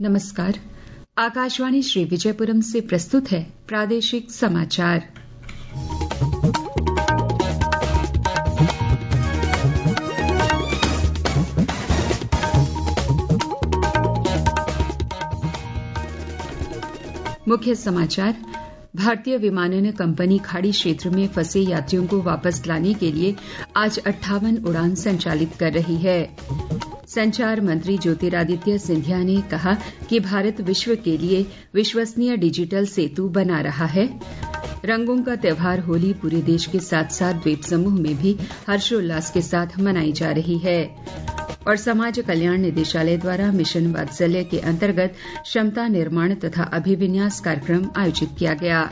नमस्कार। आकाशवाणी श्री विजयपुरम से प्रस्तुत है प्रादेशिक समाचार। मुख्य समाचार। भारतीय विमानन कंपनी खाड़ी क्षेत्र में फंसे यात्रियों को वापस लाने के लिए आज 58 उड़ान संचालित कर रही है। संचार मंत्री ज्योतिरादित्य सिंधिया ने कहा कि भारत विश्व के लिए विश्वसनीय डिजिटल सेतु बना रहा है। रंगों का त्यौहार होली पूरे देश के साथ साथ द्वीप समूह में भी हर्षोल्लास के साथ मनाई जा रही है। और समाज कल्याण निदेशालय द्वारा मिशन वात्सल्य के अंतर्गत क्षमता निर्माण तथा अभिविन्यास कार्यक्रम आयोजित किया गया।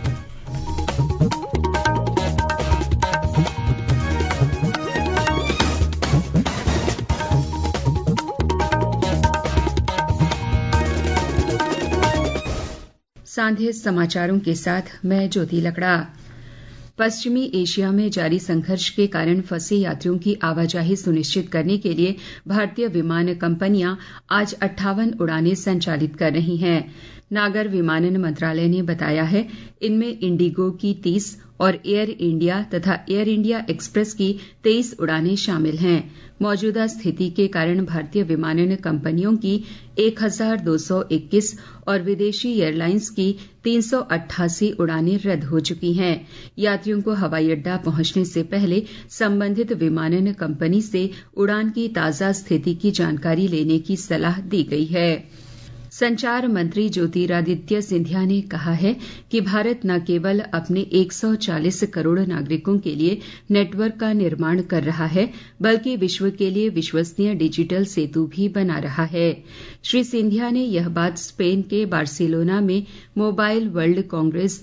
सांझे समाचारों के साथ मैं ज्योति लकड़ा। पश्चिमी एशिया में जारी संघर्ष के कारण फंसे यात्रियों की आवाजाही सुनिश्चित करने के लिए भारतीय विमान कंपनियां आज 58 उड़ानें संचालित कर रही हैं। नागर विमानन मंत्रालय ने बताया है, इनमें इंडिगो की 30 और एयर इंडिया तथा एयर इंडिया एक्सप्रेस की 23 उड़ानें शामिल हैं। मौजूदा स्थिति के कारण भारतीय विमानन कंपनियों की 1221 और विदेशी एयरलाइंस की 388 उड़ानें रद्द हो चुकी हैं। यात्रियों को हवाई अड्डा पहुंचने से पहले संबंधित विमानन कंपनी से उड़ान की ताजा स्थिति की जानकारी लेने की सलाह दी गई है। संचार मंत्री ज्योतिरादित्य सिंधिया ने कहा है कि भारत न केवल अपने 140 करोड़ नागरिकों के लिए नेटवर्क का निर्माण कर रहा है, बल्कि विश्व के लिए विश्वसनीय डिजिटल सेतु भी बना रहा है। श्री सिंधिया ने यह बात स्पेन के बार्सिलोना में मोबाइल वर्ल्ड कांग्रेस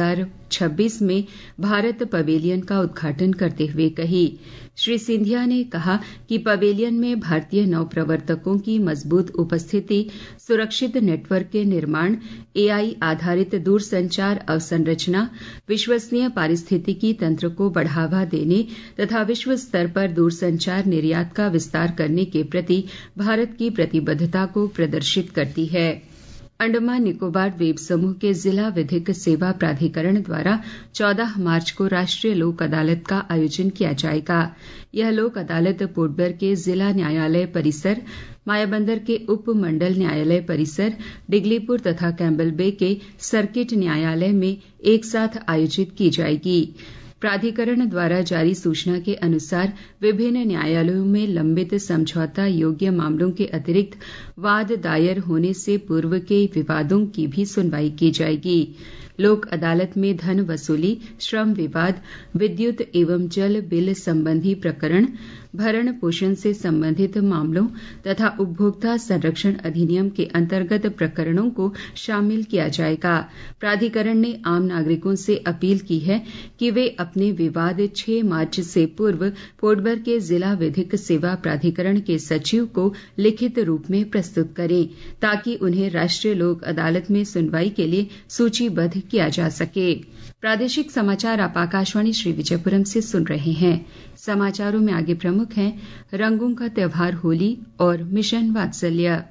2026 में भारत पवेलियन का उद्घाटन करते हुए कही। श्री सिंधिया ने कहा कि पवेलियन में भारतीय नवप्रवर्तकों की मजबूत उपस्थिति, सुरक्षित नेटवर्क के निर्माण, एआई आधारित दूरसंचार अवसंरचना, विश्वसनीय पारिस्थितिकी तंत्र को बढ़ावा देने तथा विश्व स्तर पर दूरसंचार निर्यात का विस्तार करने के प्रति भारत की प्रतिबद्धता को प्रदर्शित करती है। अंडमान निकोबार द्वीप समूह के जिला विधिक सेवा प्राधिकरण द्वारा 14 मार्च को राष्ट्रीय लोक अदालत का आयोजन किया जाएगा। यह लोक अदालत पोर्टब्लेयर के जिला न्यायालय परिसर, मायाबंदर के उप मंडल न्यायालय परिसर, डिगलीपुर तथा कैम्बल बे के सर्किट न्यायालय में एक साथ आयोजित की जाएगी। प्राधिकरण द्वारा जारी सूचना के अनुसार विभिन्न न्यायालयों में लंबित समझौता योग्य मामलों के अतिरिक्त वाद दायर होने से पूर्व के विवादों की भी सुनवाई की जाएगी। लोक अदालत में धन वसूली, श्रम विवाद, विद्युत एवं जल बिल संबंधी प्रकरण, भरण पोषण से संबंधित मामलों तथा उपभोक्ता संरक्षण अधिनियम के अंतर्गत प्रकरणों को शामिल किया जाएगा। प्राधिकरण ने आम नागरिकों से अपील की है कि वे अपने विवाद 6 मार्च से पूर्व पोर्टब्लेयर के जिला विधिक सेवा प्राधिकरण के सचिव को लिखित रूप में प्रस्तुत करें, ताकि उन्हें राष्ट्रीय लोक अदालत में सुनवाई के लिए सूचीबद्ध किया जा सके। प्रादेशिक समाचार आप आकाशवाणी श्री विजयपुरम से सुन रहे हैं। समाचारों में आगे प्रमुख हैं रंगों का त्यौहार होली और मिशन वात्सल्य।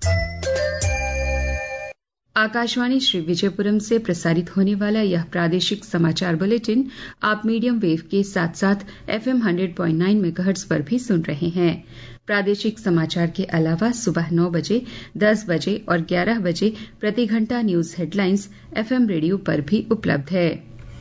आकाशवाणी श्री विजयपुरम से प्रसारित होने वाला यह प्रादेशिक समाचार बुलेटिन आप मीडियम वेव के साथ साथ FM 100.9 मेगाहर्ट्ज पर भी सुन रहे हैं। प्रादेशिक समाचार के अलावा सुबह 9 बजे, 10 बजे और 11 बजे प्रति घंटा न्यूज हेडलाइंस FM रेडियो पर भी उपलब्ध है।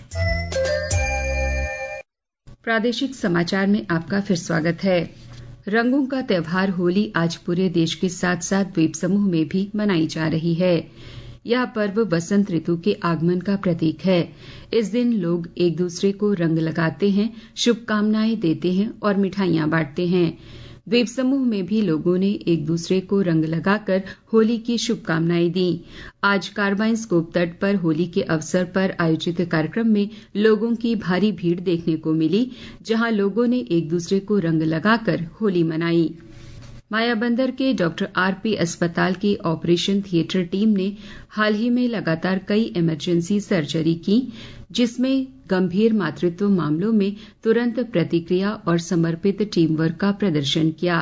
प्रादेशिक समाचार में आपका फिर स्वागत है। रंगों का त्यौहार होली आज पूरे देश के साथ साथ द्वीप समूह में भी मनाई जा रही है। यह पर्व बसंत ऋतु के आगमन का प्रतीक है। इस दिन लोग एक दूसरे को रंग लगाते हैं, शुभकामनाएं देते हैं और मिठाइयां बांटते हैं। द्वीप समूह में भी लोगों ने एक दूसरे को रंग लगाकर होली की शुभकामनाएं दी। आज कार्बाइन स्कोप तट पर होली के अवसर पर आयोजित कार्यक्रम में लोगों की भारी भीड़ देखने को मिली, जहां लोगों ने एक दूसरे को रंग लगाकर होली मनाई। मायाबंदर के डॉक्टर RP अस्पताल की ऑपरेशन थिएटर टीम ने हाल ही में लगातार कई इमरजेंसी सर्जरी की, जिसमें गंभीर मातृत्व मामलों में तुरंत प्रतिक्रिया और समर्पित टीम वर्क का प्रदर्शन किया।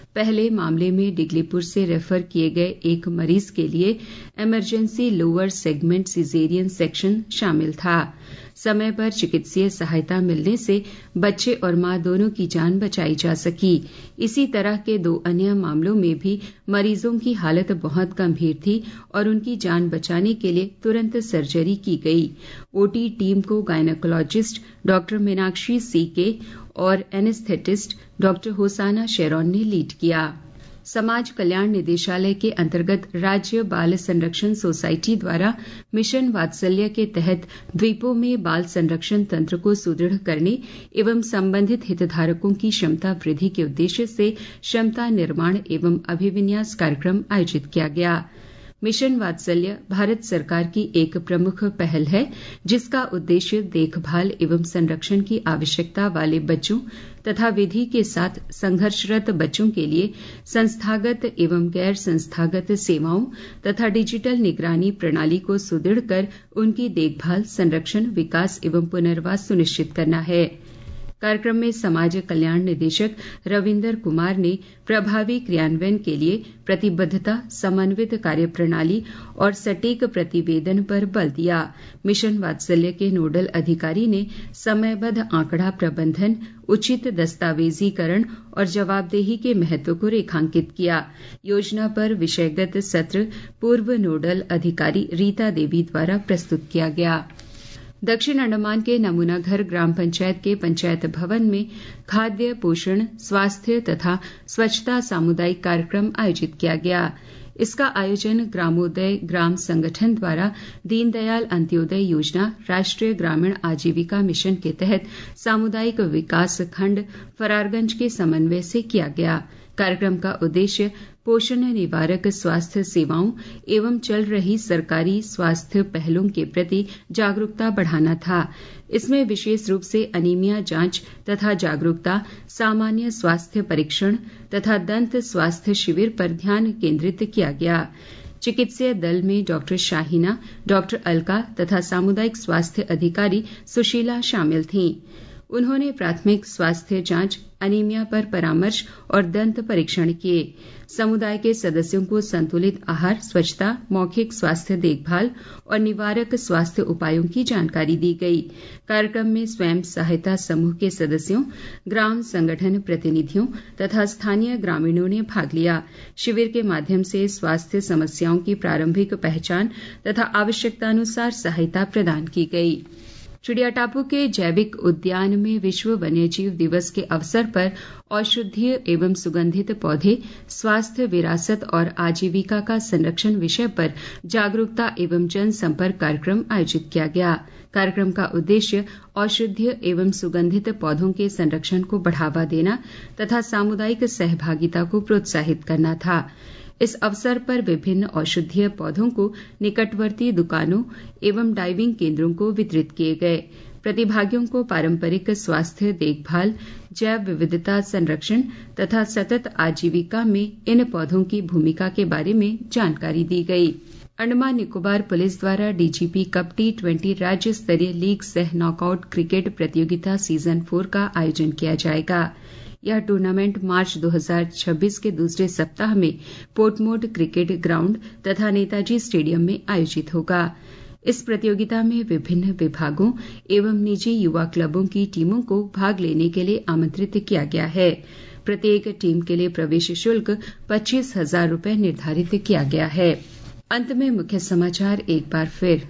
पहले मामले में डिगलीपुर से रेफर किए गए एक मरीज के लिए emergency lower segment caesarean section शामिल था। समय पर चिकित्सीय सहायता मिलने से बच्चे और मां दोनों की जान बचाई जा सकी। इसी तरह के 2 अन्य मामलों में भी मरीजों की हालत बहुत गंभीर थी और उनकी जान बचाने के लिए तुरंत सर्जरी की गई। ओटी टीम को gynaecologist doctor Meenakshi C K anaesthetist doctor Hosanna Sharon ने लीड किया। समाज कल्याण निदेशालय के अंतर्गत राज्य बाल संरक्षण सोसाइटी द्वारा मिशन वात्सल्य के तहत द्वीपों में बाल संरक्षण तंत्र को सुदृढ़ करने एवं संबंधित हितधारकों की क्षमता वृद्धि के उद्देश्य से क्षमता निर्माण एवं अभिविन्यास कार्यक्रम आयोजित किया गया। मिशन वात्सल्य भारत सरकार की एक प्रमुख पहल है, जिसका उद्देश्य देखभाल एवं संरक्षण की आवश्यकता वाले बच्चों तथा विधि के साथ संघर्षरत बच्चों के लिए संस्थागत एवं गैर संस्थागत सेवाओं तथा डिजिटल निगरानी प्रणाली को सुदृढ़ कर उनकी देखभाल, संरक्षण, विकास एवं पुनर्वास सुनिश्चित करना है। कार्यक्रम में समाज कल्याण निदेशक रविंदर कुमार ने प्रभावी क्रियान्वयन के लिए प्रतिबद्धता, समन्वित कार्यप्रणाली और सटीक प्रतिवेदन पर बल दिया। मिशन वात्सल्य के नोडल अधिकारी ने समयबद्ध आंकड़ा प्रबंधन, उचित दस्तावेजीकरण और जवाबदेही के महत्व को रेखांकित किया। योजना पर विषयगत सत्र पूर्व नोडल अधिकारी रीता देवी द्वारा प्रस्तुत किया गया। दक्षिण अंडमान के नमूना घर ग्राम पंचायत के पंचायत भवन में खाद्य, पोषण, स्वास्थ्य तथा स्वच्छता सामुदायिक कार्यक्रम आयोजित किया गया। इसका आयोजन ग्रामोदय ग्राम संगठन द्वारा दीनदयाल अंत्योदय योजना, राष्ट्रीय ग्रामीण आजीविका मिशन के तहत सामुदायिक विकास खंड फरारगंज के समन्वय से किया गया। कार्यक्रम का उद्देश्य पोषण निवारक स्वास्थ्य सेवाओं एवं चल रही सरकारी स्वास्थ्य पहलों के प्रति जागरूकता बढ़ाना था। इसमें विशेष रूप से अनीमिया जांच तथा जागरूकता, सामान्य स्वास्थ्य परीक्षण तथा दंत स्वास्थ्य शिविर पर ध्यान केंद्रित किया गया। चिकित्सीय दल में डॉक्टर शाहीना, डॉक्टर अलका तथा सामुदायिक स्वास्थ्य अधिकारी सुशीला शामिल थीं। उन्होंने प्राथमिक स्वास्थ्य जांच, अनीमिया पर परामर्श और दंत परीक्षण किए। समुदाय के सदस्यों को संतुलित आहार, स्वच्छता, मौखिक स्वास्थ्य देखभाल और निवारक स्वास्थ्य उपायों की जानकारी दी गई। कार्यक्रम में स्वयं सहायता समूह के सदस्यों, ग्राम संगठन प्रतिनिधियों तथा स्थानीय ग्रामीणों ने भाग लिया। शिविर के माध्यम से स्वास्थ्य समस्याओं की प्रारंभिक पहचान तथा आवश्यकतानुसार सहायता प्रदान की गई। चिड़िया टापू के जैविक उद्यान में विश्व वन्यजीव दिवस के अवसर पर औषधीय एवं सुगंधित पौधे, स्वास्थ्य, विरासत और आजीविका का संरक्षण विषय पर जागरूकता एवं जन संपर्क कार्यक्रम आयोजित किया गया। कार्यक्रम का उद्देश्य औषधीय एवं सुगंधित पौधों के संरक्षण को बढ़ावा देना तथा सामुदायिक सहभागिता को प्रोत्साहित करना था। इस अवसर पर विभिन्न औषधीय पौधों को निकटवर्ती दुकानों एवं डाइविंग केंद्रों को वितरित किए गए। प्रतिभागियों को पारंपरिक स्वास्थ्य देखभाल, जैव विविधता संरक्षण तथा सतत आजीविका में इन पौधों की भूमिका के बारे में जानकारी दी गई। अंडमान निकोबार पुलिस द्वारा डीजीपी कप T20 राज्य स्तरीय लीग सह नॉकआउट क्रिकेट प्रतियोगिता सीजन 4 का आयोजन किया जाएगा। यह टूर्नामेंट मार्च 2026 के दूसरे सप्ताह में पोर्टमोड क्रिकेट ग्राउंड तथा नेताजी स्टेडियम में आयोजित होगा। इस प्रतियोगिता में विभिन्न विभागों एवं निजी युवा क्लबों की टीमों को भाग लेने के लिए आमंत्रित किया गया है। प्रत्येक टीम के लिए प्रवेश शुल्क 25,000 रुपये निर्धारित किया गया है। अंत में मुख्य समाचार एक बार फिर।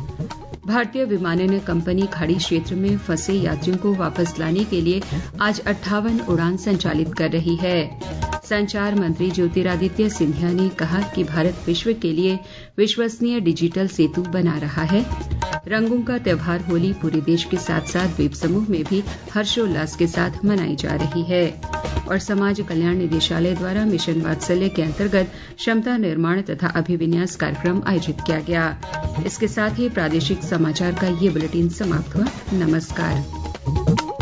भारतीय विमानन कंपनी खाड़ी क्षेत्र में फंसे यात्रियों को वापस लाने के लिए आज 58 उड़ान संचालित कर रही है। संचार मंत्री ज्योतिरादित्य सिंधिया ने कहा कि भारत विश्व के लिए विश्वसनीय डिजिटल सेतु बना रहा है। रंगों का त्योहार होली पूरे देश के साथ साथ द्वीप समूह में भी हर्षोल्लास के साथ मनाई जा रही है। और समाज कल्याण निदेशालय द्वारा मिशन वात्सल्य के अंतर्गत क्षमता निर्माण तथा अभिविन्यास कार्यक्रम आयोजित किया गया। इसके साथ ही प्रादेशिक समाचार का ये बुलेटिन समाप्त हुआ। नमस्कार।